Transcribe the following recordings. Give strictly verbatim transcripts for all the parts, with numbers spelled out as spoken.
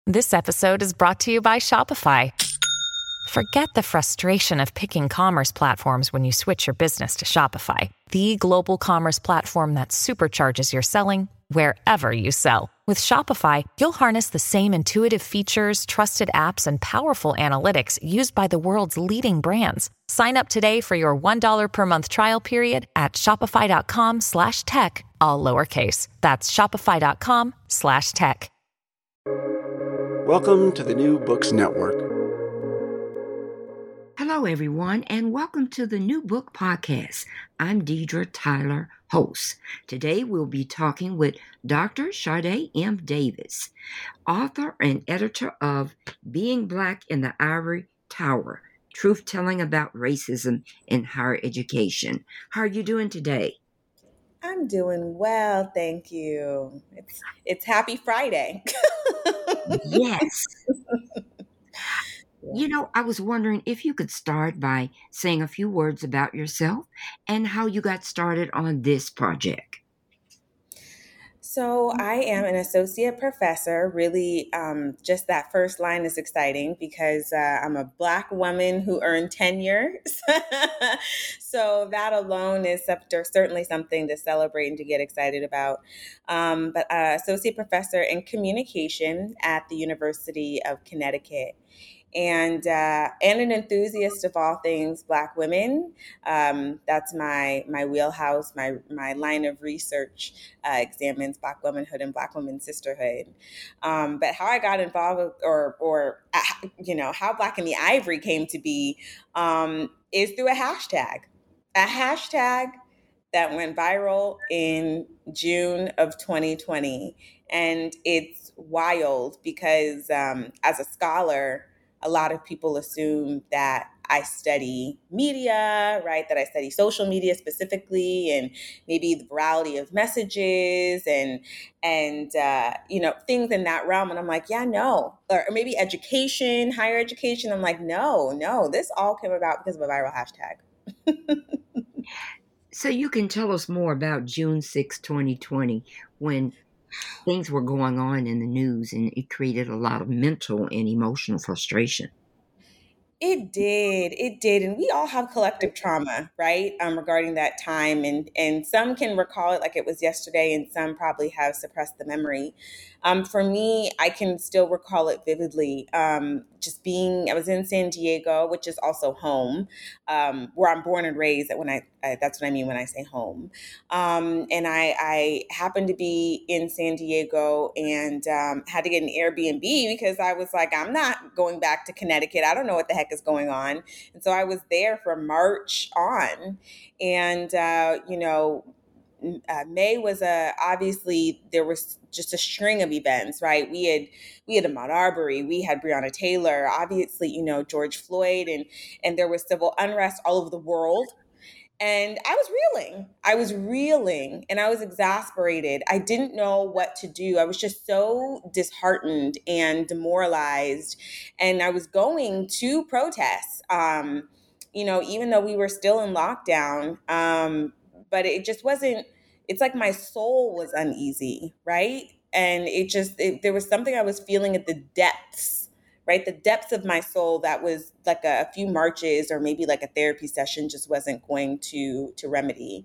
This episode is brought to you by Shopify. Forget the frustration of picking commerce platforms when you switch your business to Shopify, the global commerce platform that supercharges your selling wherever you sell. With Shopify, you'll harness the same intuitive features, trusted apps, and powerful analytics used by the world's leading brands. Sign up today for your one dollar per month trial period at shopify.com slash tech, all lowercase. That's shopify.com slash tech. Welcome to the New Books Network. Hello, everyone, and welcome to the New Book Podcast. I'm Deidre Tyler, host. Today, we'll be talking with Doctor Sade M. Davis, author and editor of Being Black in the Ivory Tower, Truth-Telling About Racism in Higher Education. How are you doing today? I'm doing well, thank you. It's it's Happy Friday. Yes. You know, I was wondering if you could start by saying a few words about yourself and how you got started on this project. So I am an associate professor. Really, um, just that first line is exciting because uh, I'm a Black woman who earned tenure. So that alone is certainly something to celebrate and to get excited about. Um, but uh, associate professor in communication at the University of Connecticut. And uh, and an enthusiast of all things Black women. Um, that's my my wheelhouse. My my line of research uh, examines Black womanhood and Black women's sisterhood. Um, but how I got involved, with, or or uh, you know how Black in the Ivory came to be, um, is through a hashtag, a hashtag that went viral in June of twenty twenty, and it's wild because um, as a scholar, a lot of people assume that I study media, right? That I study social media specifically, and maybe the virality of messages and and uh, you know things in that realm. And I'm like, yeah, no, or maybe education, higher education. I'm like, no, no, this all came about because of a viral hashtag. So you can tell us more about June sixth, twenty twenty, when things were going on in the news and it created a lot of mental and emotional frustration. It did. It did. And we all have collective trauma, right? Um, regarding that time. And, and some can recall it like it was yesterday, and some probably have suppressed the memory. Um, for me, I can still recall it vividly. Um, just being, I was in San Diego, which is also home, um, where I'm born and raised. When I, I that's what I mean when I say home. Um, and I, I happened to be in San Diego and um, had to get an Airbnb because I was like, I'm not going back to Connecticut. I don't know what the heck is going on. And so I was there from March on, and uh, you know. Uh, May was a obviously there was just a string of events, right? We had we had Ahmaud Arbery, we had Breonna Taylor, obviously, you know, George Floyd, and and there was civil unrest all over the world. And I was reeling. I was reeling and I was exasperated. I didn't know what to do. I was just so disheartened and demoralized. And I was going to protests, um, you know, even though we were still in lockdown. Um, but it just wasn't, it's like my soul was uneasy, right? And it just, it, there was something I was feeling at the depths, right? The depths of my soul that was like a, a few marches or maybe like a therapy session just wasn't going to, to remedy.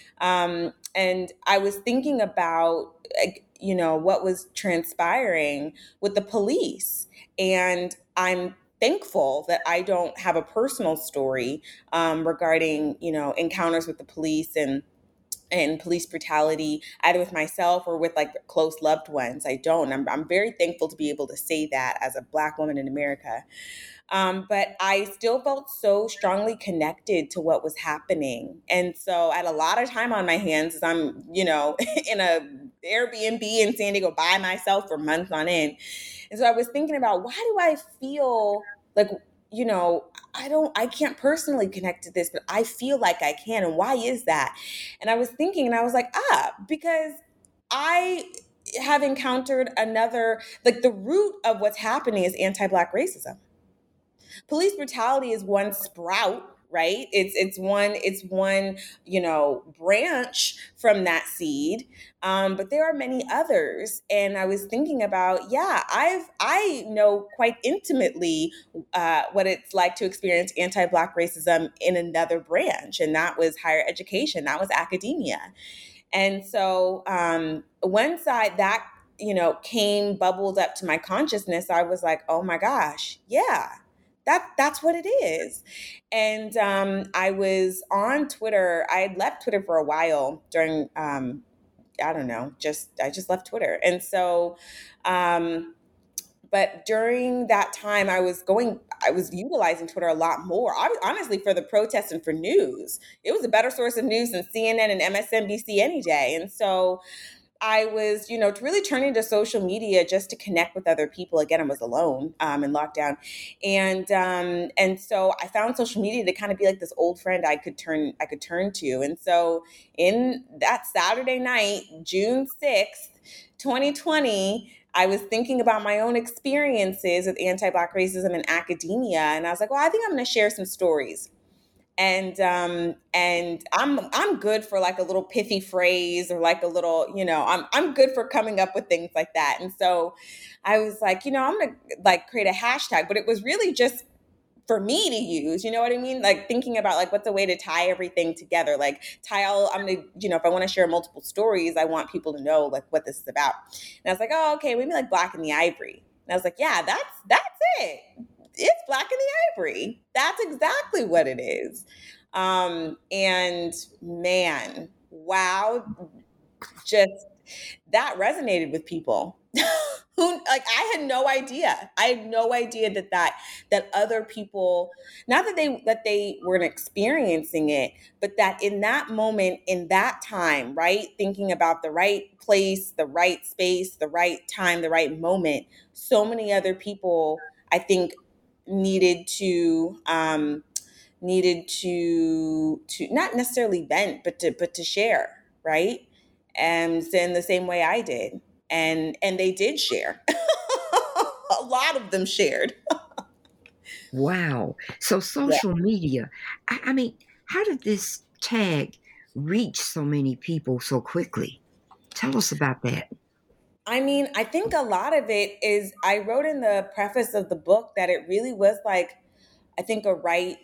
Um, and I was thinking about, you know, what was transpiring with the police. And I'm thankful that I don't have a personal story um, regarding, you know, encounters with the police and and police brutality, either with myself or with like close loved ones. I don't. I'm, I'm very thankful to be able to say that as a Black woman in America. Um, but I still felt so strongly connected to what was happening. And so I had a lot of time on my hands as I'm, you know, in a Airbnb in San Diego by myself for months on end. And so I was thinking about, why do I feel like, you know, I don't, I can't personally connect to this, but I feel like I can. And why is that? And I was thinking, and I was like, ah, because I have encountered another, like the root of what's happening is anti-Black racism. Police brutality is one sprout, right? It's it's one it's one you know branch from that seed, um, but there are many others. And I was thinking about, yeah, I've I know quite intimately uh, what it's like to experience anti-Black racism in another branch, and that was higher education, that was academia. And so um, once I that you know came bubbled up to my consciousness, I was like, oh my gosh, yeah. That that's what it is. And um, I was on Twitter. I had left Twitter for a while during, um, I don't know, just I just left Twitter. And so, um, but during that time, I was going, I was utilizing Twitter a lot more. I, honestly, for the protests and for news, it was a better source of news than C N N and M S N B C any day. And so, I was, you know, really turning to social media just to connect with other people. Again, I was alone um, in lockdown, and um, and so I found social media to kind of be like this old friend I could turn I could turn to. And so, in that Saturday night, June sixth, twenty twenty, I was thinking about my own experiences with anti-Black racism in academia, and I was like, well, I think I'm going to share some stories. And um and I'm I'm good for like a little pithy phrase or like a little, you know, I'm I'm good for coming up with things like that. And so I was like, you know, I'm gonna like create a hashtag, but it was really just for me to use, you know what I mean? Like thinking about like what's a way to tie everything together, like tie all, I'm gonna, you know, if I want to share multiple stories, I want people to know like what this is about. And I was like, oh, okay, maybe like Black in the Ivory. And I was like, yeah, that's that's it. It's Black in the Ivory. That's exactly what it is. Um, and man, wow, just that resonated with people. Who like I had no idea. I had no idea that that that other people, not that they that they weren't experiencing it, but that in that moment, in that time, right, thinking about the right place, the right space, the right time, the right moment, so many other people, I think, needed to um, needed to to not necessarily vent, but to but to share, right? And in the same way I did, and and they did share. A lot of them shared. Wow. So Yeah. social media, I, I mean, how did this tag reach so many people so quickly? Tell us about that. I mean, I think a lot of it is, I wrote in the preface of the book that it really was like, I think a right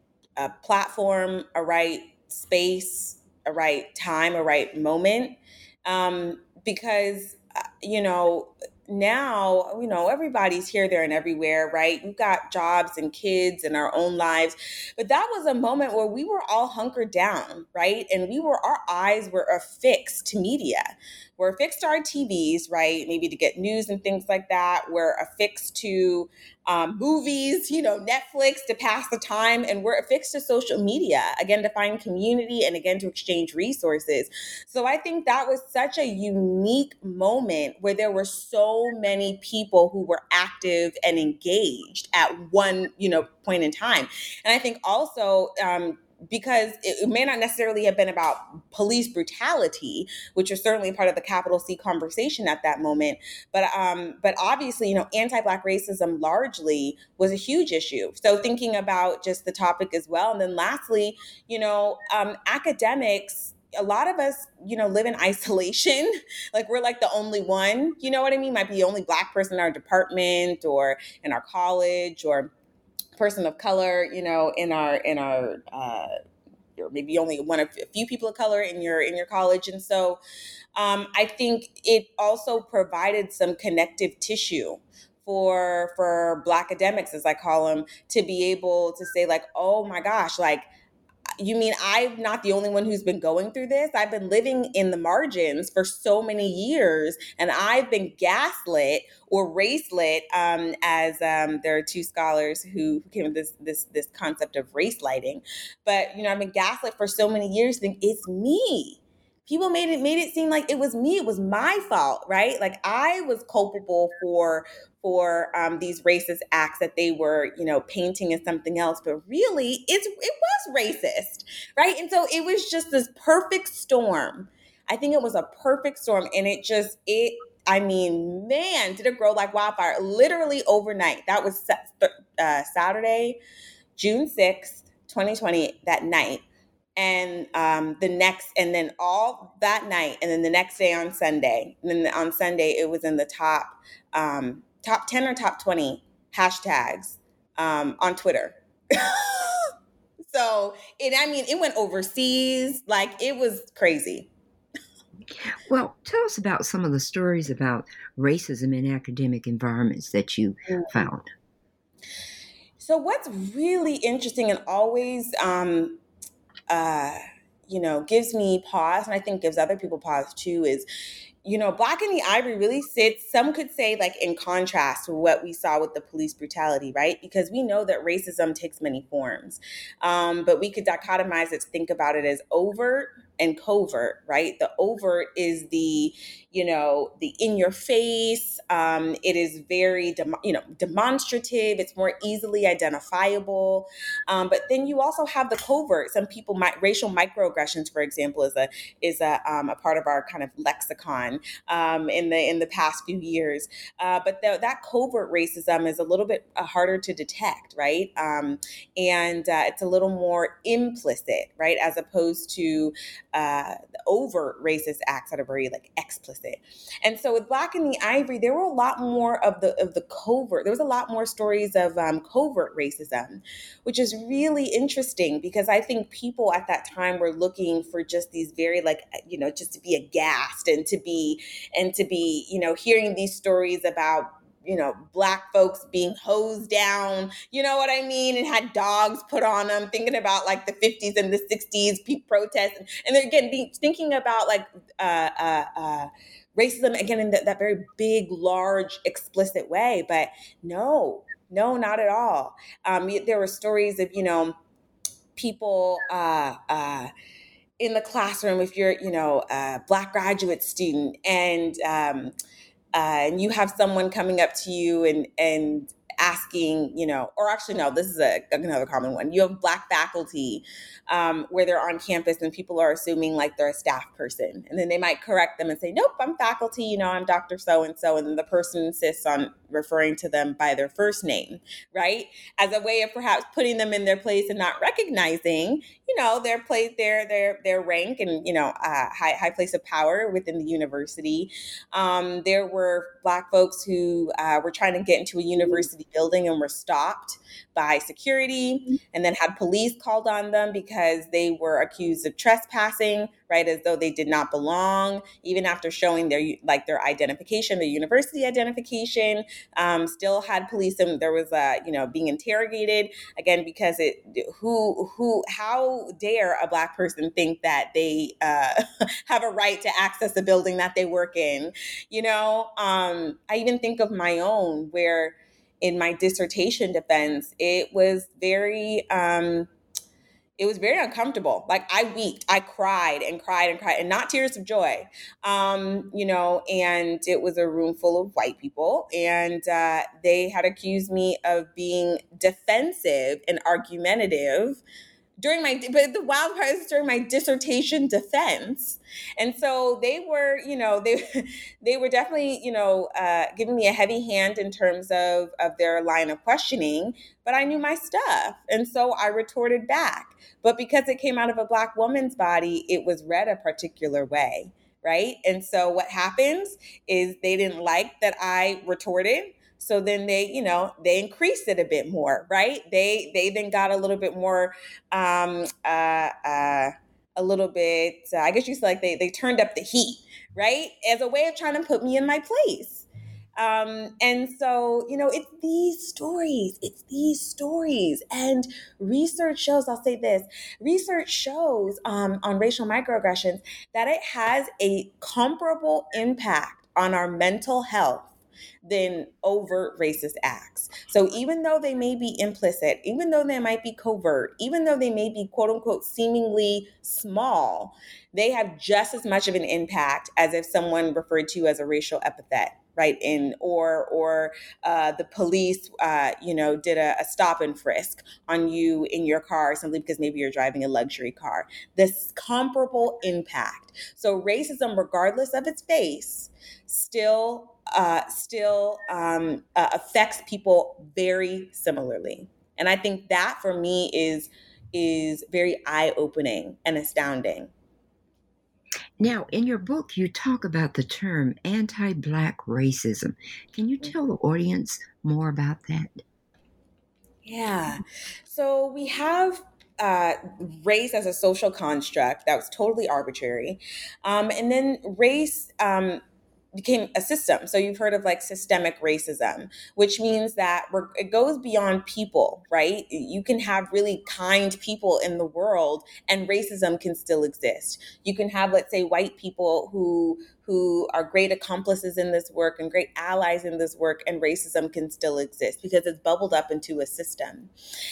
a platform, a right space, a right time, a right moment. Um, because, uh, you know, now, you know, everybody's here, there, and everywhere, right? We've got jobs and kids and our own lives. But that was a moment where we were all hunkered down, right? And we were, our eyes were affixed to media. We're affixed to our T Vs, right? Maybe to get news and things like that. We're affixed to um, movies, you know, Netflix to pass the time. And we're affixed to social media, again, to find community and again, to exchange resources. So I think that was such a unique moment where there were so many people who were active and engaged at one, you know, point in time. And I think also, um, because it may not necessarily have been about police brutality, which was certainly part of the capital C conversation at that moment. But um, but obviously, you know, anti-Black racism largely was a huge issue. So thinking about just the topic as well. And then lastly, you know, um, academics, a lot of us, you know, live in isolation. Like we're like the only one, you know what I mean? Might be the only Black person in our department or in our college, or person of color, you know, in our in our uh, or maybe only one of a few people of color in your in your college. And so um, I think it also provided some connective tissue for for Black academics, as I call them, to be able to say like, oh my gosh, like, you mean I'm not the only one who's been going through this? I've been living in the margins for so many years, and I've been gaslit or race-lit, um, as um, there are two scholars who came with this this this concept of race lighting. But you know, I've been gaslit for so many years. Think it's me. People made it made it seem like it was me. It was my fault, right? Like I was culpable for for um, these racist acts that they were, you know, painting as something else. But really, it's it was racist, right? And so it was just this perfect storm. I think it was a perfect storm, and it just it. I mean, man, did it grow like wildfire? Literally overnight. That was uh, Saturday, June sixth, twenty twenty, that night. And um, the next, and then all that night, and then the next day on Sunday, and then on Sunday, it was in the top um, top ten or top twenty hashtags um, on Twitter. So, it, I mean, it went overseas. Like, it was crazy. Well, tell us about some of the stories about racism in academic environments that you mm-hmm. found. So what's really interesting and always, um, uh, you know, gives me pause, and I think gives other people pause too, is, you know, Black in the Ivory really sits, some could say, like, in contrast to what we saw with the police brutality, right? Because we know that racism takes many forms. Um, but we could dichotomize it to think about it as overt and covert, right? The overt is the, you know, the in your face. Um, it is very, dem- you know, demonstrative. It's more easily identifiable. Um, but then you also have the covert. Some people, might, racial microaggressions, for example, is a is a um, a part of our kind of lexicon um, in the in the past few years. Uh, but the, that covert racism is a little bit uh, harder to detect, right? Um, and uh, it's a little more implicit, right, as opposed to Uh, the overt racist acts that are very, like, explicit. And so with Black in the Ivory, there were a lot more of the of the covert. There was a lot more stories of um, covert racism, which is really interesting because I think people at that time were looking for just these very, like, you know, just to be aghast and to be and to be, you know, hearing these stories about, you know, Black folks being hosed down, you know what I mean, and had dogs put on them, thinking about, like, the fifties and the sixties peak protests. And, and they're, again, be, thinking about, like, uh, uh, uh, racism, again, in the, that very big, large, explicit way. But no, no, not at all. Um, there were stories of, you know, people uh, uh, in the classroom, if you're, you know, a Black graduate student, and um, Uh, and you have someone coming up to you and and asking, you know, or actually, no, this is a, another common one. You have Black faculty um, where they're on campus and people are assuming, like, they're a staff person. And then they might correct them and say, nope, I'm faculty, you know, I'm Doctor So-and-so. And then the person insists on referring to them by their first name, right? As a way of perhaps putting them in their place and not recognizing, you know, their place, their their their rank and, you know, uh, high high place of power within the university. Um, there were Black folks who uh, were trying to get into a university building and were stopped by security, and then had police called on them because they were accused of trespassing, right, as though they did not belong, even after showing their, like, their identification, their university identification. Um, still had police, and there was uh, you know, being interrogated, again, because it who who how dare a Black person think that they uh, have a right to access the building that they work in, you know? Um, I even think of my own, where in my dissertation defense, it was very, um, it was very uncomfortable. Like, I weeped, I cried and cried and cried, and not tears of joy, um, you know, and it was a room full of white people, and uh, they had accused me of being defensive and argumentative during my, but the wild part is during my dissertation defense. And so they were, you know, they they were definitely, you know, uh, giving me a heavy hand in terms of, of their line of questioning, but I knew my stuff. And so I retorted back. But because it came out of a Black woman's body, it was read a particular way, right? And so what happens is they didn't like that I retorted. So then they, you know, they increased it a bit more, right? They they then got a little bit more, um, uh, uh, a little bit, uh, I guess you said, like, they, they turned up the heat, right? As a way of trying to put me in my place. Um, and so, you know, it's these stories, it's these stories. And research shows, I'll say this, research shows um, on racial microaggressions that it has a comparable impact on our mental health than overt racist acts. So even though they may be implicit, even though they might be covert, even though they may be, quote unquote, seemingly small, they have just as much of an impact as if someone referred to you as a racial epithet, right? In or or uh, the police, uh, you know, did a, a stop and frisk on you in your car simply because maybe you're driving a luxury car. This comparable impact. So racism, regardless of its face, still uh, still um, uh, affects people very similarly. And I think that for me is is very eye-opening and astounding. Now, in your book, you talk about the term anti-Black racism. Can you tell the audience more about that? Yeah. So we have uh, race as a social construct that was totally arbitrary. Um, and then race um, became a system. So you've heard of like systemic racism, which means that we're, it goes beyond people, right? You can have really kind people in the world and racism can still exist. You can have, let's say, white people who who are great accomplices in this work and great allies in this work, and racism can still exist because it's bubbled up into a system.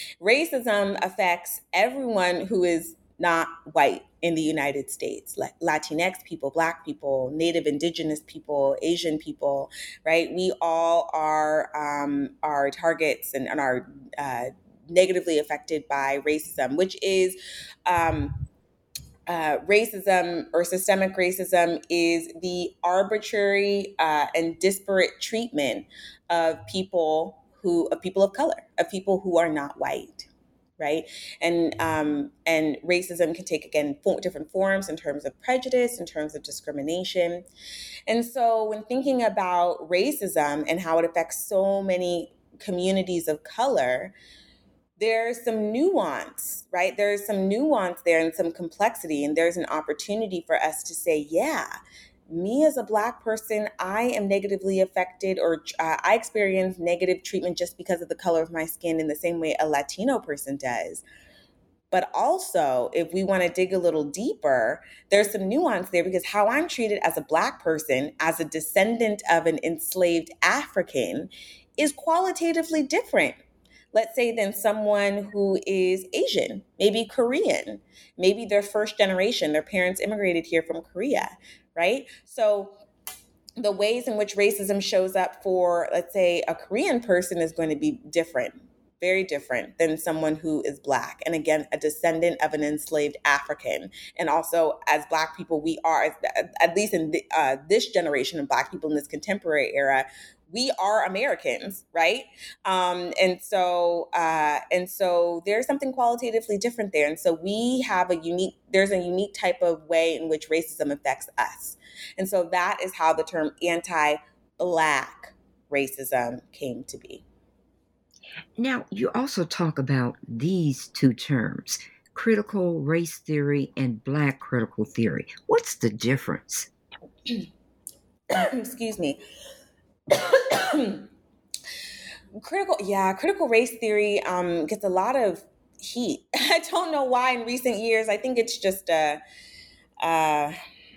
Racism affects everyone who is not white in the United States, like Latinx people, Black people, Native Indigenous people, Asian people, right? We all are um, are targets and, and are uh, negatively affected by racism, which is um, uh, racism or systemic racism is the arbitrary uh, and disparate treatment of people who of people of color, of people who are not white. Right. And um, and racism can take, again, different forms in terms of prejudice, in terms of discrimination. And so when thinking about racism and how it affects so many communities of color, there's some nuance, right? There's some nuance there and some complexity. And there's an opportunity for us to say, yeah, me as a Black person, I am negatively affected, or uh, I experience negative treatment just because of the color of my skin in the same way a Latino person does. But also, if we want to dig a little deeper, there's some nuance there, because how I'm treated as a Black person, as a descendant of an enslaved African, is qualitatively different, let's say, than someone who is Asian, maybe Korean, maybe they're first generation, their parents immigrated here from Korea. Right? So the ways in which racism shows up for, let's say, a Korean person is going to be different, very different than someone who is Black. And again, a descendant of an enslaved African. And also, as Black people, we are, at least in the, uh, this generation of Black people in this contemporary era, we are Americans, right? Um, and so, uh, and so there's something qualitatively different there. And so we have a unique, there's a unique type of way in which racism affects us. And so that is how the term anti-Black racism came to be. Now, you also talk about these two terms, critical race theory and Black critical theory. What's the difference? Excuse me. critical, yeah, critical race theory um, gets a lot of heat. I don't know why in recent years. I think it's just a, uh,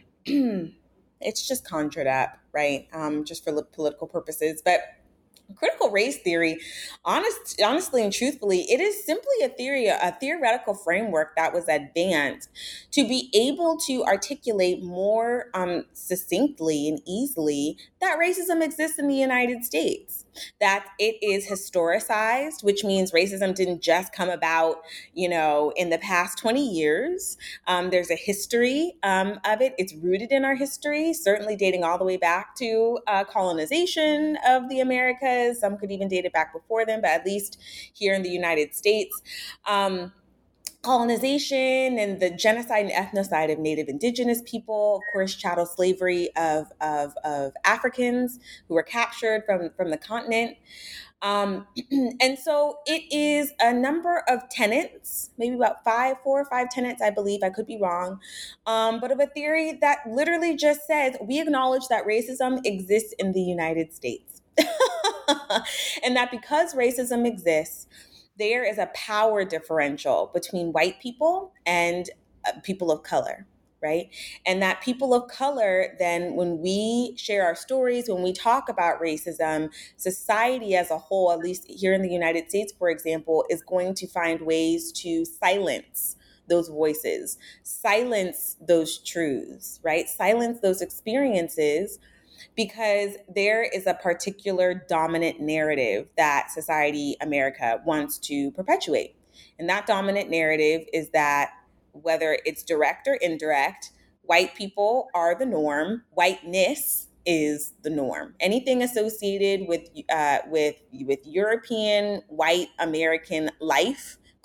it's just conjured up, right? Um, just for political purposes, but. Critical race theory, honest, honestly and truthfully, it is simply a theory, a theoretical framework that was advanced to be able to articulate more um, succinctly and easily that racism exists in the United States, that it is historicized, which means racism didn't just come about, you know, in the past twenty years. Um, there's a history um, of it. It's rooted in our history, certainly dating all the way back to uh, colonization of the Americas. Some could even date it back before then, but at least here in the United States, um, colonization and the genocide and ethnocide of Native Indigenous people, of course, chattel slavery of, of, of Africans who were captured from, from the continent. Um, and so it is a number of tenets, maybe about five, four or five tenets, I believe, I could be wrong, um, but of a theory that literally just says, we acknowledge that racism exists in the United States. And that because racism exists, there is a power differential between white people and uh, people of color, right? And that people of color, then when we share our stories, when we talk about racism, society as a whole, at least here in the United States, for example, is going to find ways to silence those voices, silence those truths, right? Silence those experiences, because there is a particular dominant narrative that society, America, wants to perpetuate. And that dominant narrative is that whether it's direct or indirect, white people are the norm, whiteness is the norm. Anything associated with uh, with with European, white American life,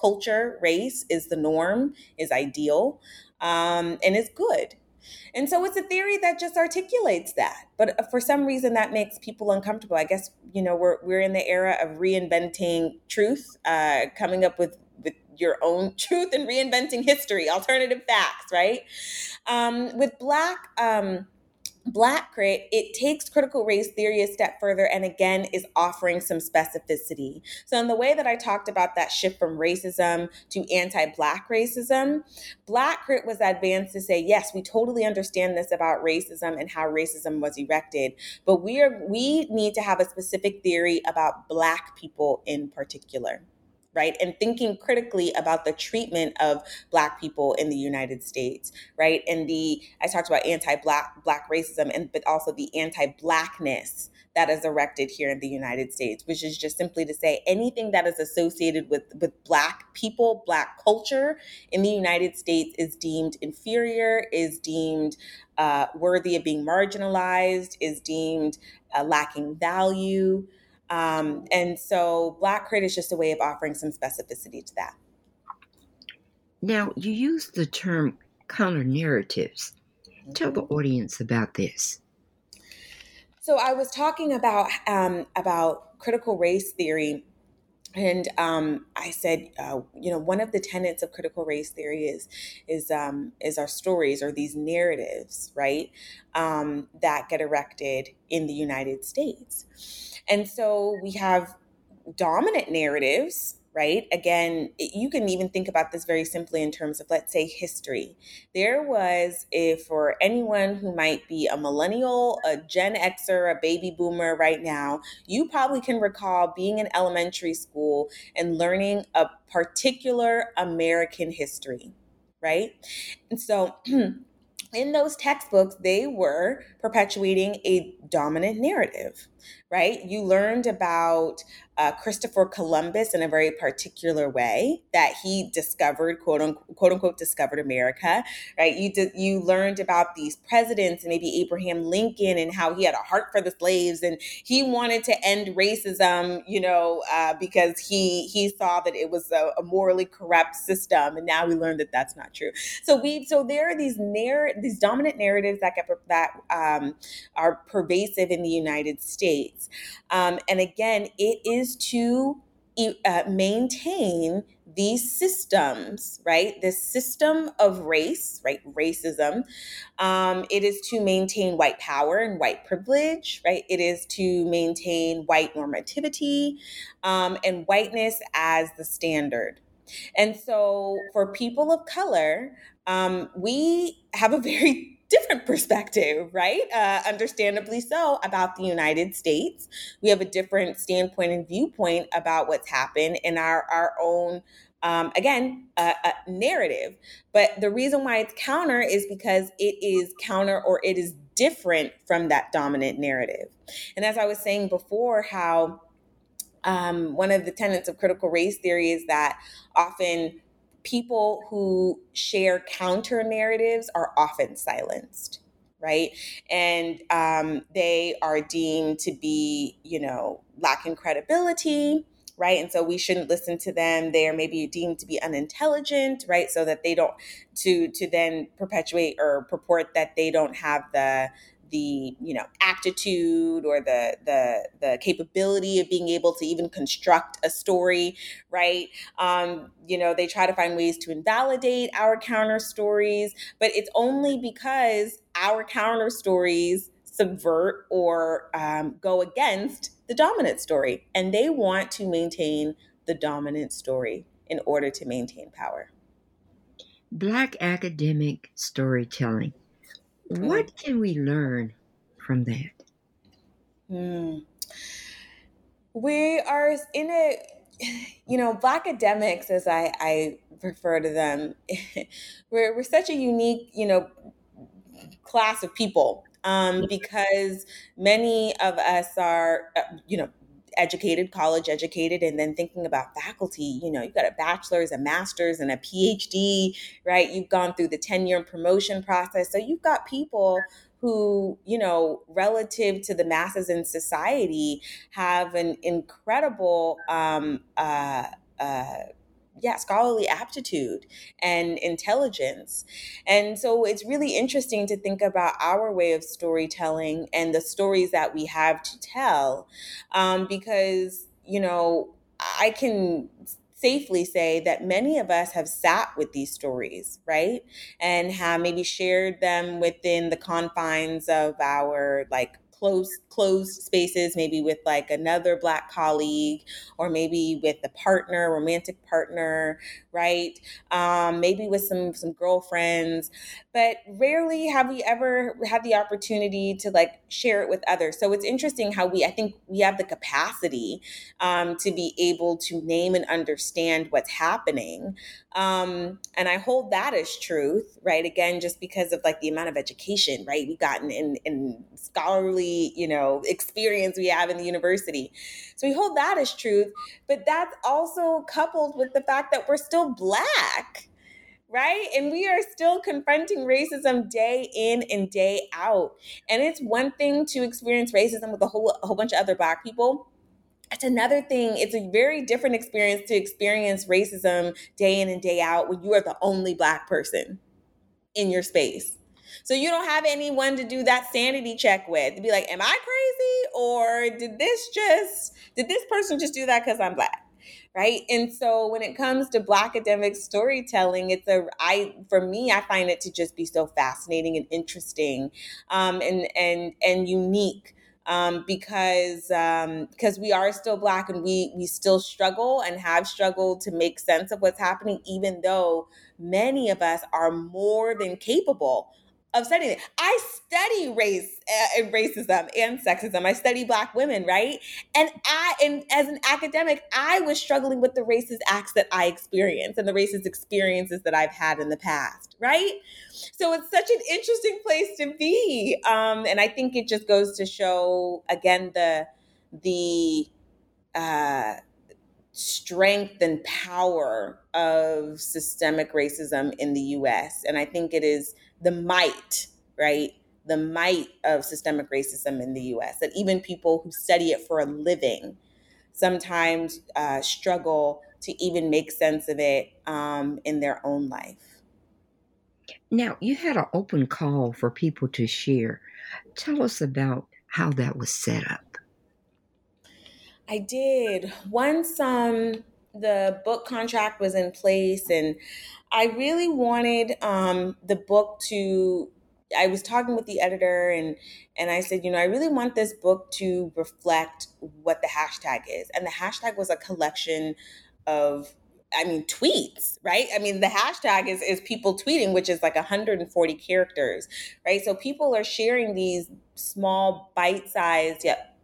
culture, race is the norm, is ideal, um, and is good. And so it's a theory that just articulates that. But for some reason, that makes people uncomfortable. I guess, you know, we're we're in the era of reinventing truth, uh, coming up with, with your own truth and reinventing history, alternative facts, right? Um, with Black... Um, Black Crit, it takes critical race theory a step further and again is offering some specificity. So in the way that I talked about that shift from racism to anti-Black racism, Black Crit was advanced to say, yes, we totally understand this about racism and how racism was erected, but we are we need to have a specific theory about Black people in particular. Right? And thinking critically about the treatment of Black people in the United States, right? And the, I talked about anti-Black Black racism, and but also the anti-Blackness that is erected here in the United States, which is just simply to say anything that is associated with, with Black people, Black culture in the United States is deemed inferior, is deemed uh, worthy of being marginalized, is deemed uh, lacking value. Um, and so Black Crit is just a way of offering some specificity to that. Now, you use the term counter narratives. Mm-hmm. Tell the audience about this. So I was talking about um, about critical race theory. And um, I said, uh, you know, one of the tenets of critical race theory is is um, is our stories or these narratives, right, um, that get erected in the United States. And so we have dominant narratives, right? Again, it, you can even think about this very simply in terms of, let's say, history. There was, if for anyone who might be a millennial, a Gen Xer, a baby boomer right now, you probably can recall being in elementary school and learning a particular American history, right? And so in those textbooks, they were perpetuating a dominant narrative, right? You learned about uh, Christopher Columbus in a very particular way, that he discovered, quote unquote, quote unquote, discovered America, right? You did, you learned about these presidents and maybe Abraham Lincoln and how he had a heart for the slaves and he wanted to end racism, you know, uh, because he he saw that it was a, a morally corrupt system, and now we learned that that's not true. So we so there are these narr- these dominant narratives that get that um, are pervasive in the United States, um, and again, it is to uh, maintain these systems, right? This system of race, right? Racism. Um, it is to maintain white power and white privilege, right? It is to maintain white normativity um, and whiteness as the standard. And so for people of color, um, we have a very different perspective, right? Uh, understandably so, about the United States. We have a different standpoint and viewpoint about what's happened in our, our own, um, again, uh, uh, narrative. But the reason why it's counter is because it is counter or it is different from that dominant narrative. And as I was saying before, how um, one of the tenets of critical race theory is that often people who share counter narratives are often silenced, right? And um, they are deemed to be, you know, lacking credibility, right? And so we shouldn't listen to them. They are maybe deemed to be unintelligent, right? So that they don't, to to then perpetuate or purport that they don't have the the, you know, aptitude or the, the, the capability of being able to even construct a story, right? Um, you know, they try to find ways to invalidate our counter stories, but it's only because our counter stories subvert or um, go against the dominant story. And they want to maintain the dominant story in order to maintain power. Black academic storytelling. What can we learn from that? Mm. We are in a, you know, Black academics, as I, I refer to them, we're, we're such a unique, you know, class of people um, because many of us are, uh, you know, educated, college educated, and then thinking about faculty, you know, you've got a bachelor's, a master's, and a P H D, right? You've gone through the tenure promotion process. So you've got people who, you know, relative to the masses in society, have an incredible um, uh, uh, yeah, scholarly aptitude and intelligence. And so it's really interesting to think about our way of storytelling and the stories that we have to tell, um, because, you know, I can safely say that many of us have sat with these stories, right? And have maybe shared them within the confines of our like closed closed spaces, maybe with like another Black colleague, or maybe with a partner, romantic partner, right? Um, maybe with some some girlfriends, but rarely have we ever had the opportunity to like share it with others. So it's interesting how we, I think we have the capacity um, to be able to name and understand what's happening. Um, and I hold that as truth, right? Again, just because of like the amount of education, right, we've gotten in, in scholarly, you know, experience we have in the university. So we hold that as truth, but that's also coupled with the fact that we're still Black, right? And we are still confronting racism day in and day out. And it's one thing to experience racism with a whole, a whole bunch of other Black people. It's another thing. It's a very different experience to experience racism day in and day out when you are the only Black person in your space. So you don't have anyone to do that sanity check with, to be like, am I crazy? Or did this just, did this person just do that because I'm Black? Right. And so when it comes to Black academic storytelling, it's a, I, for me, I find it to just be so fascinating and interesting, um, and, and, and unique. Um, because um, because we are still Black, and we we still struggle and have struggled to make sense of what's happening, even though many of us are more than capable of studying it. I study race uh, and racism and sexism. I study Black women, right? And I, and as an academic, I was struggling with the racist acts that I experienced and the racist experiences that I've had in the past, right? So it's such an interesting place to be. Um, and I think it just goes to show, again, the, the uh, strength and power of systemic racism in the U S. And I think it is the might, right? The might of systemic racism in the U S, that even people who study it for a living sometimes uh, struggle to even make sense of it um, in their own life. Now, you had an open call for people to share. Tell us about how that was set up. I did. Once um, the book contract was in place, and I really wanted um, the book to, I was talking with the editor, and and I said, you know, I really want this book to reflect what the hashtag is. And the hashtag was a collection of, I mean, tweets, right? I mean, the hashtag is, is people tweeting, which is like one hundred forty characters, right? So people are sharing these small, bite-sized, yet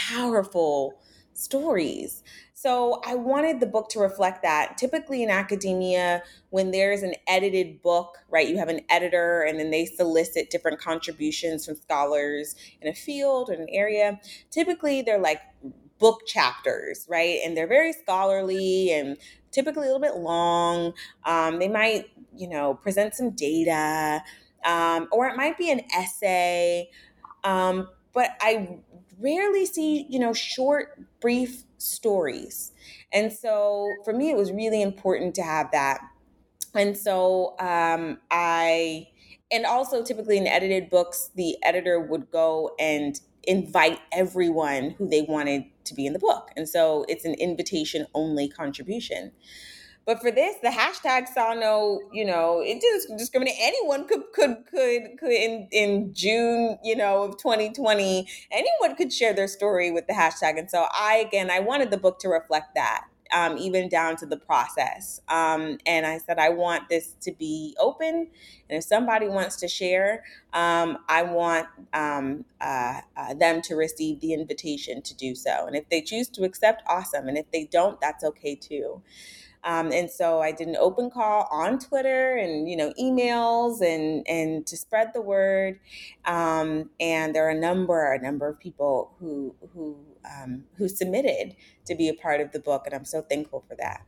powerful stories. So I wanted the book to reflect that. Typically in academia, when there's an edited book, right, you have an editor and then they solicit different contributions from scholars in a field or an area. Typically they're like book chapters, right? And they're very scholarly and typically a little bit long. Um, they might, you know, present some data, um, or it might be an essay. Um, but I rarely see, you know, short, brief stories. And so for me, it was really important to have that. And so um, I, and also typically in edited books, the editor would go and invite everyone who they wanted to be in the book. And so it's an invitation only contribution. But for this, the hashtag saw no, you know, it didn't discriminate. Anyone could, could, could, could in, in June, you know, of twenty twenty, anyone could share their story with the hashtag. And so I, again, I wanted the book to reflect that, um, even down to the process. Um, and I said, I want this to be open. And if somebody wants to share, um, I want um, uh, uh, them to receive the invitation to do so. And if they choose to accept, awesome. And if they don't, that's okay too. Um, and so I did an open call on Twitter and, you know, emails and, and to spread the word. Um, and there are a number, a number of people who, who, um, who submitted to be a part of the book. And I'm so thankful for that.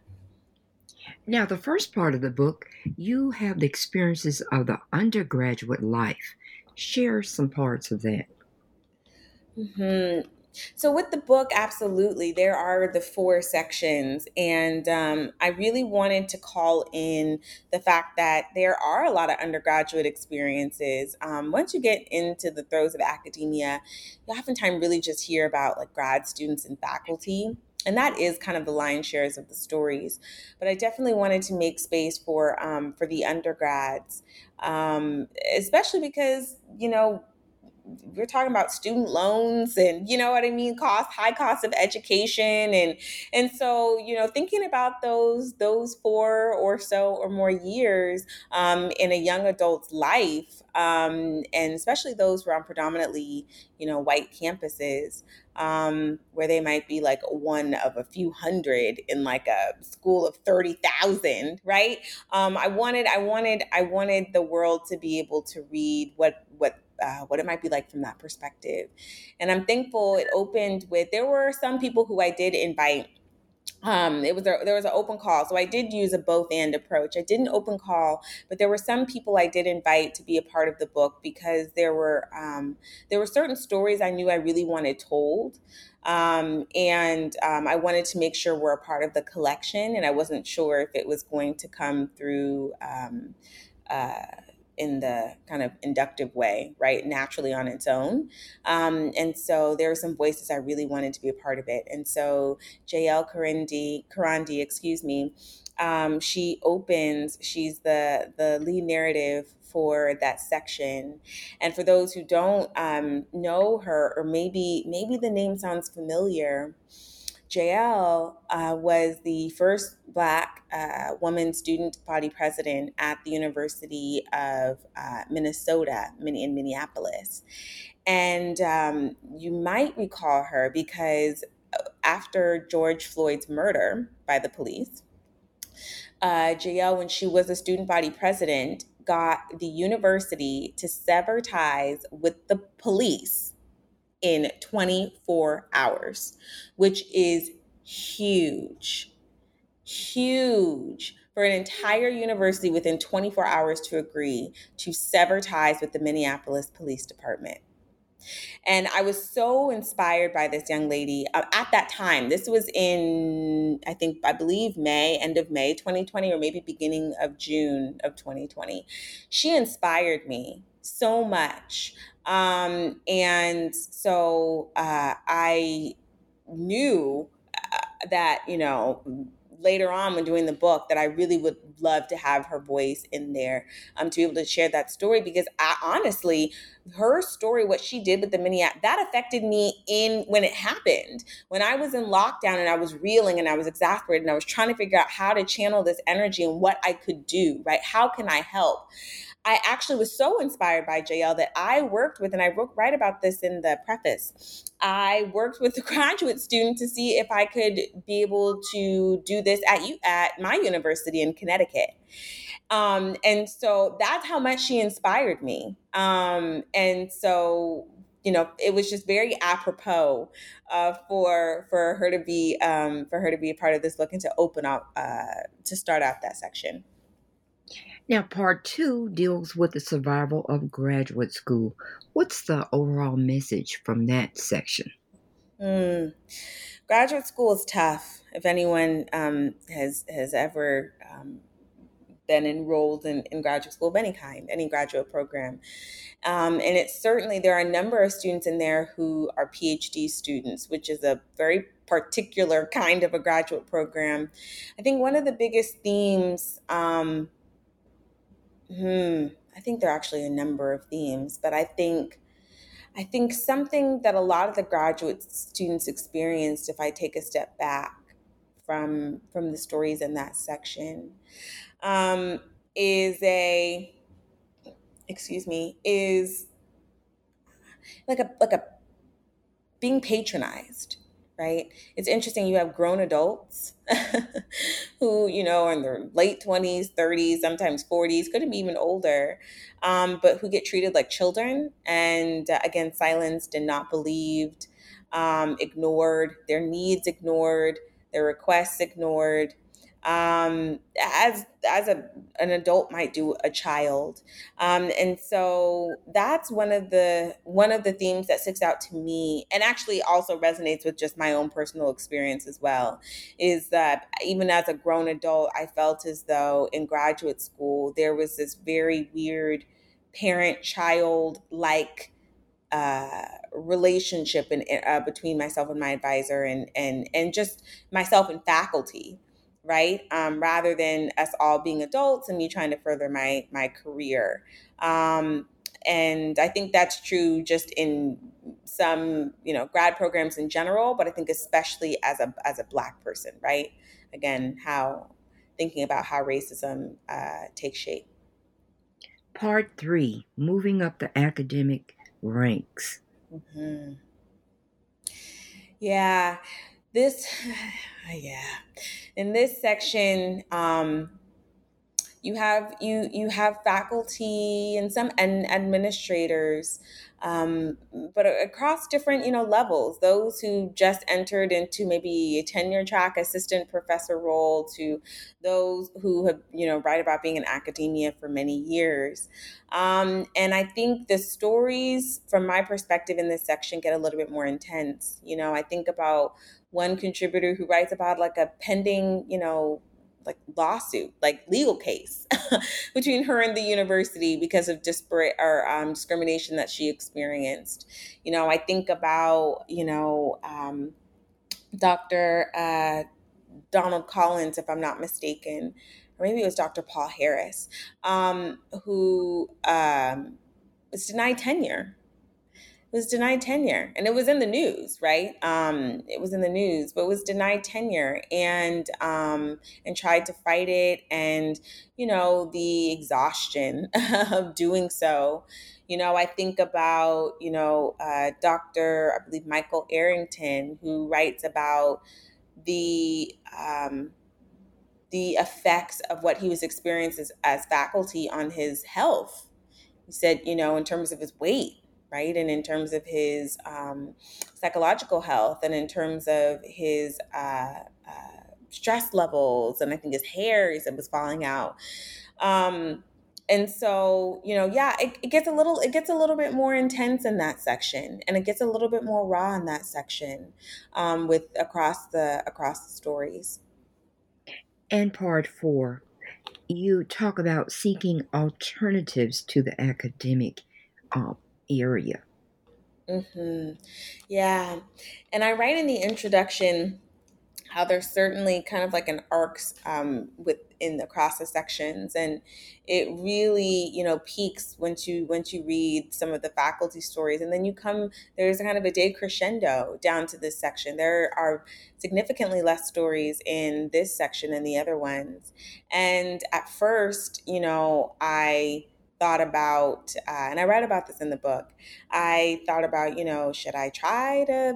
Now, the first part of the book, you have the experiences of the undergraduate life. Share some parts of that. Mm-hmm. So with the book, absolutely, there are the four sections. And um, I really wanted to call in the fact that there are a lot of undergraduate experiences. Um, once you get into the throes of academia, you oftentimes really just hear about like grad students and faculty. And that is kind of the lion's shares of the stories. But I definitely wanted to make space for um, for the undergrads, um, especially because, you know, we're talking about student loans and, you know what I mean, cost, high cost of education. And, and so, you know, thinking about those, those four or so or more years um, in a young adult's life, um, and especially those who are on predominantly, you know, white campuses, um, where they might be like one of a few hundred in like a school of thirty thousand, right? Um, I wanted, I wanted, I wanted the world to be able to read what, what, Uh, what it might be like from that perspective. And I'm thankful it opened with, there were some people who I did invite. Um, it was a, there was an open call. So I did use a both and approach. I did an open call, but there were some people I did invite to be a part of the book because there were, um, there were certain stories I knew I really wanted told. Um, and um, I wanted to make sure we're a part of the collection. And I wasn't sure if it was going to come through, um, uh, in the kind of inductive way, right, naturally on its own. Um, and so there were some voices I really wanted to be a part of it. And so Jael Karandi, Karandi, excuse me, um, she opens, she's the, the lead narrative for that section. And for those who don't um, know her, or maybe maybe the name sounds familiar, Jael uh, was the first Black uh, woman student body president at the University of uh, Minnesota in Minneapolis. And um, you might recall her because after George Floyd's murder by the police, uh, Jael, when she was a student body president, got the university to sever ties with the police in twenty-four hours, which is huge, huge for an entire university within twenty-four hours to agree to sever ties with the Minneapolis Police Department. And I was so inspired by this young lady uh, at that time. This was in, I think, I believe May, end of May twenty twenty, or maybe beginning of June of twenty twenty. She inspired me so much. Um, and so uh, I knew uh, that, you know, later on when doing the book, that I really would love to have her voice in there um, to be able to share that story, because I honestly, her story, what she did with the Minneapolis, that affected me in when it happened. When I was in lockdown and I was reeling and I was exasperated and I was trying to figure out how to channel this energy and what I could do, right? How can I help? I actually was so inspired by Jael that I worked with, and I wrote write about this in the preface, I worked with a graduate student to see if I could be able to do this at you at my university in Connecticut. Um, and so that's how much she inspired me. Um, and so, you know, it was just very apropos uh, for for her to be um, for her to be a part of this book and to open up uh, to start out that section. Now, part two deals with the survival of graduate school. What's the overall message from that section? Mm. Graduate school is tough. If anyone um, has has ever um, been enrolled in, in graduate school of any kind, any graduate program. Um, and it's certainly, there are a number of students in there who are PhD students, which is a very particular kind of a graduate program. I think one of the biggest themes, um, hmm, I think there are actually a number of themes, but I think I think something that a lot of the graduate students experienced, if I take a step back from from the stories in that section, um, is a excuse me is like a like a being patronized, right? It's interesting. You have grown adults who, you know, are in their late twenties, thirties, sometimes forties, could be even older, um, but who get treated like children and, uh, again, silenced and not believed, um, ignored, their needs ignored, their requests ignored. um, as as a an adult might do a child. Um, and so that's one of the one of the themes that sticks out to me, and actually also resonates with just my own personal experience as well, is that even as a grown adult, I felt as though in graduate school there was this very weird parent-child like uh, relationship in, uh, between myself and my advisor, and and and just myself and faculty, right? Um, rather than us all being adults and me trying to further my my career. Um, and I think that's true just in some, you know, grad programs in general, but I think especially as a as a Black person, right? Again, how thinking about how racism uh, takes shape. Part three, moving up the academic ranks. Mm-hmm. Yeah, this, yeah, in this section, um, you have you you have faculty and some and administrators, um, but across different you know levels. Those who just entered into maybe a tenure track assistant professor role, to those who have you know write about being in academia for many years. Um, and I think the stories, from my perspective in this section, get a little bit more intense. You know, I think about one contributor who writes about like a pending, you know, like lawsuit, like legal case between her and the university because of disparate or um, discrimination that she experienced. You know, I think about, you know, um, Doctor Uh, Donald Collins, if I'm not mistaken, or maybe it was Doctor Paul Harris, um, who um, was denied tenure. Was denied tenure, and it was in the news, right? Um, it was in the news, but was denied tenure, and um, and tried to fight it, and you know the exhaustion of doing so. You know, I think about you know uh, Doctor I believe Michael Arrington, who writes about the um, the effects of what he was experiencing as, as faculty on his health. He said, you know, in terms of his weight, right? And in terms of his um, psychological health, and in terms of his uh, uh, stress levels. And I think his hair, he said, was falling out. Um, and so, you know, yeah, it, it gets a little, it gets a little bit more intense in that section, and it gets a little bit more raw in that section, um, with across the across the stories. And part four, you talk about seeking alternatives to the academic um, area. Mm-hmm. Yeah. And I write in the introduction how there's certainly kind of like an arcs um, within the across the sections, and it really you know peaks once you once you read some of the faculty stories, and then you come there's kind of a decrescendo down to this section. There are significantly less stories in this section than the other ones, and at first, you know, I thought about, uh, and I read about this in the book. I thought about, you know, should I try to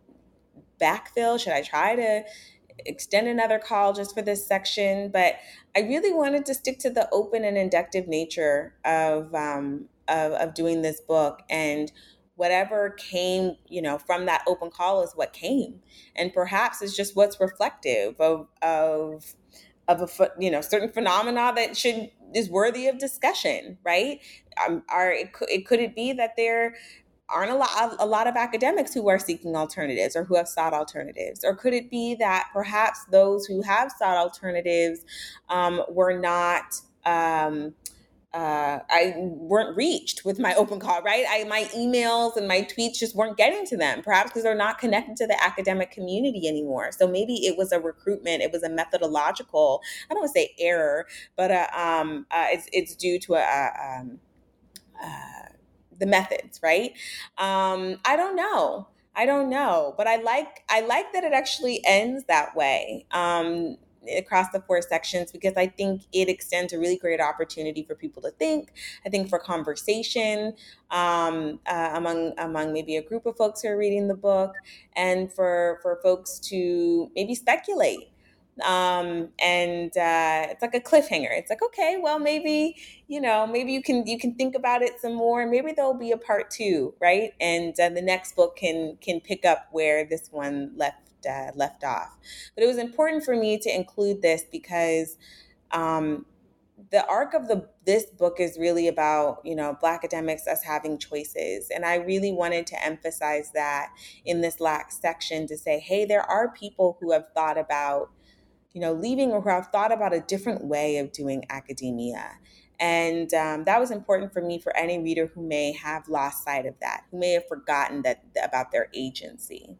backfill? Should I try to extend another call just for this section? But I really wanted to stick to the open and inductive nature of um, of, of doing this book, and whatever came, you know, from that open call is what came, and perhaps it's just what's reflective of of of a you know certain phenomena that should is worthy of discussion, right? Um, are it, it could it be that there aren't a lot, a lot of academics who are seeking alternatives or who have sought alternatives? Or could it be that perhaps those who have sought alternatives um, were not, um, uh, I weren't reached with my open call, right? I, my emails and my tweets just weren't getting to them, perhaps because they're not connected to the academic community anymore. So maybe it was a recruitment, it was a methodological, I don't want to say error, but uh, um, uh, it's, it's due to a, a um, uh, the methods, right? Um, I don't know. I don't know, but I like I like that it actually ends that way um, across the four sections, because I think it extends a really great opportunity for people to think. I think for conversation um, uh, among among maybe a group of folks who are reading the book, and for for folks to maybe speculate. Um, and uh, it's like a cliffhanger. It's like, okay, well, maybe, you know, maybe you can you can think about it some more. Maybe there'll be a part two, right? And uh, the next book can can pick up where this one left uh, left off. But it was important for me to include this because um, the arc of the this book is really about, you know, Black academics, us having choices. And I really wanted to emphasize that in this last section to say, hey, there are people who have thought about, you know, leaving or who have thought about a different way of doing academia. And um, that was important for me, for any reader who may have lost sight of that, who may have forgotten that about their agency.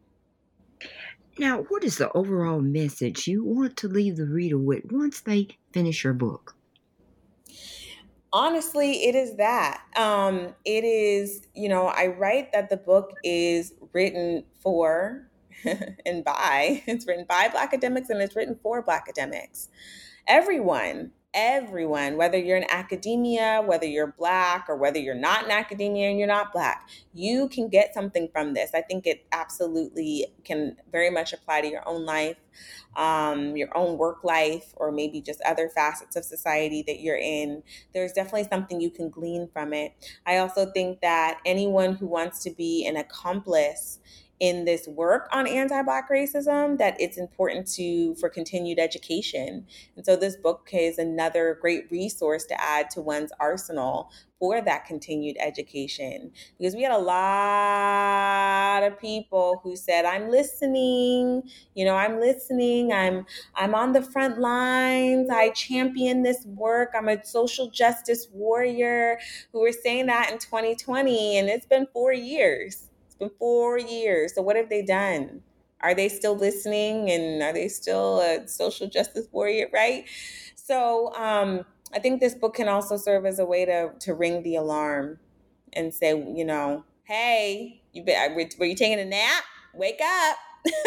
Now, what is the overall message you want to leave the reader with once they finish your book? Honestly, it is that. Um, it is, you know, I write that the book is written for and by, it's written by Black academics and it's written for Black academics. Everyone, everyone, whether you're in academia, whether you're Black or whether you're not in academia and you're not Black, you can get something from this. I think it absolutely can very much apply to your own life, um, your own work life, or maybe just other facets of society that you're in. There's definitely something you can glean from it. I also think that anyone who wants to be an accomplice in this work on anti-Black racism, that it's important to for continued education. And so this book is another great resource to add to one's arsenal for that continued education. Because we had a lot of people who said, I'm listening, you know, I'm listening, I'm I'm on the front lines, I champion this work, I'm a social justice warrior, who were saying that in twenty twenty, and it's been four years. Been four years. So what have they done? Are they still listening? And are they still a social justice warrior, right? So um, I think this book can also serve as a way to, to ring the alarm and say, you know, hey, you been, were you taking a nap? Wake up.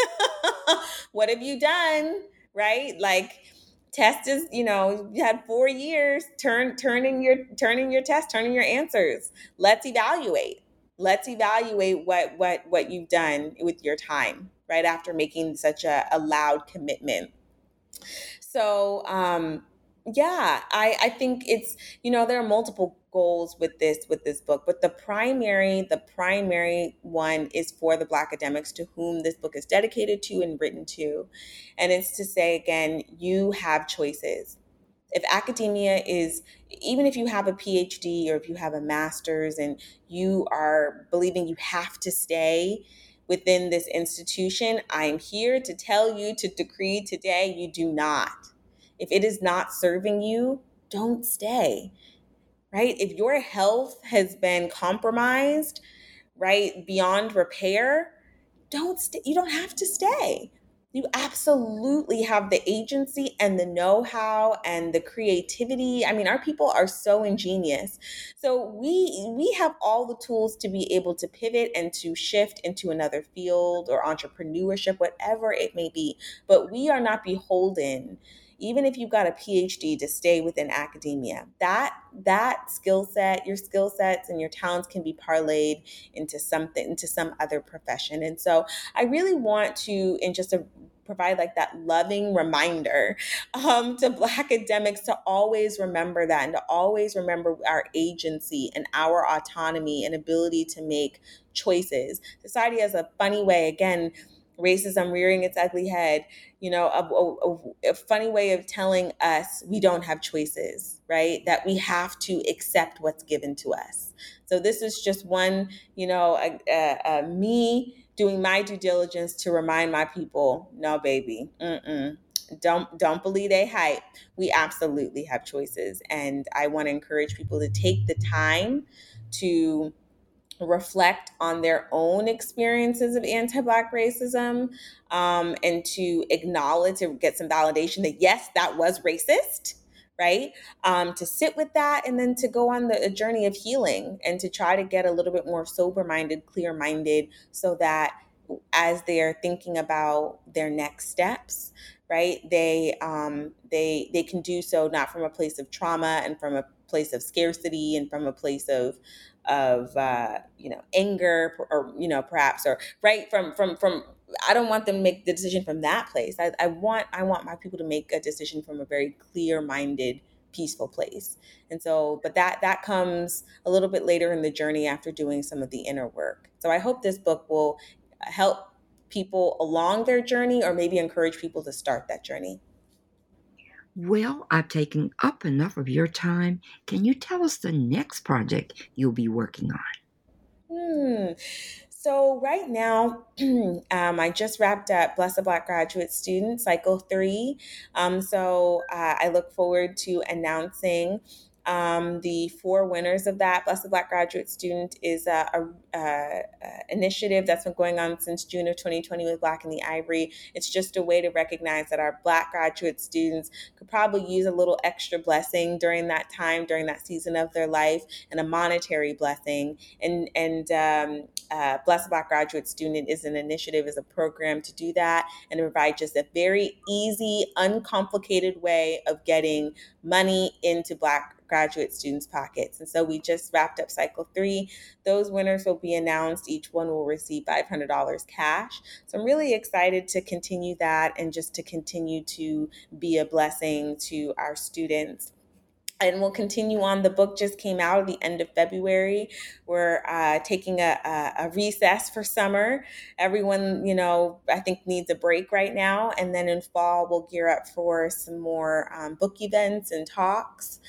What have you done? Right? Like, test is, you know, you had four years, turn, turning your, turning your test, turning your answers. Let's evaluate. Let's evaluate what what what you've done with your time right after making such a, a loud commitment. So um, yeah, I, I think it's, you know, there are multiple goals with this with this book, but the primary the primary one is for the Black academics to whom this book is dedicated to and written to, and it's to say again, you have choices. If academia is, even if you have a P H D or if you have a master's and you are believing you have to stay within this institution, I'm here to tell you, to decree today, you do not. If it is not serving you, don't stay, right? If your health has been compromised, right, beyond repair, don't stay. You don't have to stay. You absolutely have the agency and the know-how and the creativity. I mean, our people are so ingenious. So we we have all the tools to be able to pivot and to shift into another field or entrepreneurship, whatever it may be. But we are not beholden, even if you've got a P H D, to stay within academia. That that skill set, your skill sets and your talents can be parlayed into something, into some other profession. And so I really want to, in just a provide like that loving reminder um, to Black academics to always remember that, and to always remember our agency and our autonomy and ability to make choices. Society has a funny way, again, racism rearing its ugly head, you know, a, a, a funny way of telling us we don't have choices, right? That we have to accept what's given to us. So this is just one, you know, a, a, a me doing my due diligence to remind my people, no, baby, mm-mm. Don't don't believe they hype. We absolutely have choices. And I want to encourage people to take the time to reflect on their own experiences of anti-Black racism, um, and to acknowledge, to get some validation that, yes, that was racist, right? Um, to sit with that, and then to go on the a journey of healing and to try to get a little bit more sober-minded, clear-minded, so that as they're thinking about their next steps, right, they um, they they can do so not from a place of trauma and from a place of scarcity and from a place of of uh, you know, anger, or you know, perhaps, or right from from from. I don't want them to make the decision from that place. I, I want I want my people to make a decision from a very clear-minded, peaceful place. And so, but that that comes a little bit later in the journey after doing some of the inner work. So I hope this book will help people along their journey, or maybe encourage people to start that journey. Well, I've taken up enough of your time. Can you tell us the next project you'll be working on? Hmm. So right now, um, I just wrapped up Bless a Black Graduate Student Cycle three. Um, so uh, I look forward to announcing um, the four winners of that. Bless a Black Graduate Student is a, a, a, a initiative that's been going on since June of twenty twenty with Black in the Ivory. It's just a way to recognize that our Black graduate students could probably use a little extra blessing during that time, during that season of their life, and a monetary blessing. And, and um, uh, Bless a Black Graduate Student is an initiative, is a program to do that and to provide just a very easy, uncomplicated way of getting money into Black graduate students' pockets. And so we just wrapped up cycle three. Those winners will be announced. Each one will receive five hundred dollars cash. So I'm really excited to continue that and just to continue to be a blessing to our students. And we'll continue on. The book just came out at the end of February. We're uh, taking a, a, a recess for summer. Everyone, you know, I think needs a break right now. And then in fall, we'll gear up for some more um, book events and talks.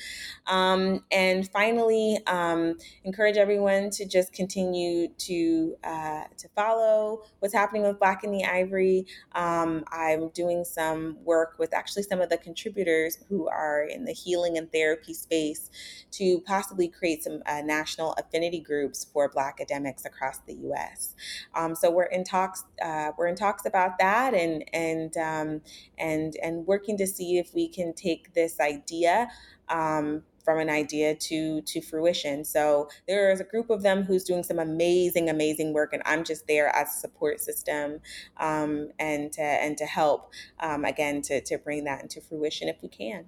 Um, and finally, um, encourage everyone to just continue to uh, to follow what's happening with Black in the Ivory. Um, I'm doing some work with actually some of the contributors who are in the healing and therapy space to possibly create some uh, national affinity groups for Black academics across the U S. Um, so we're in talks. Uh, we're in talks about that, and and um, and and working to see if we can take this idea. Um, from an idea to to fruition. So there is a group of them who's doing some amazing, amazing work, and I'm just there as a support system um, and to and to help um, again to to bring that into fruition if we can.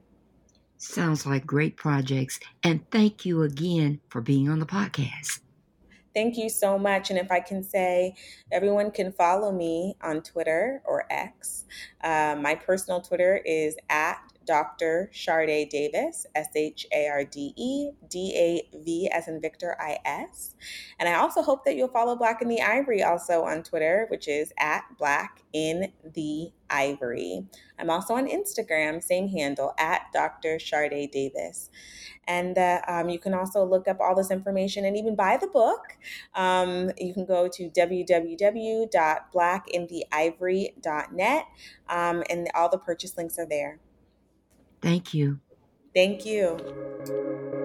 Sounds like great projects, and thank you again for being on the podcast. Thank you so much. And if I can say, everyone can follow me on Twitter or X. Uh, my personal Twitter is at Doctor Sharde Davis, S H A R D E D A V as in Victor I S. And I also hope that you'll follow Black in the Ivory also on Twitter, which is at Black in the Ivory. I'm also on Instagram, same handle, at Doctor Sharde Davis. And uh, um, you can also look up all this information and even buy the book. Um, you can go to w w w dot black in the ivory dot net, um, and all the purchase links are there. Thank you. Thank you.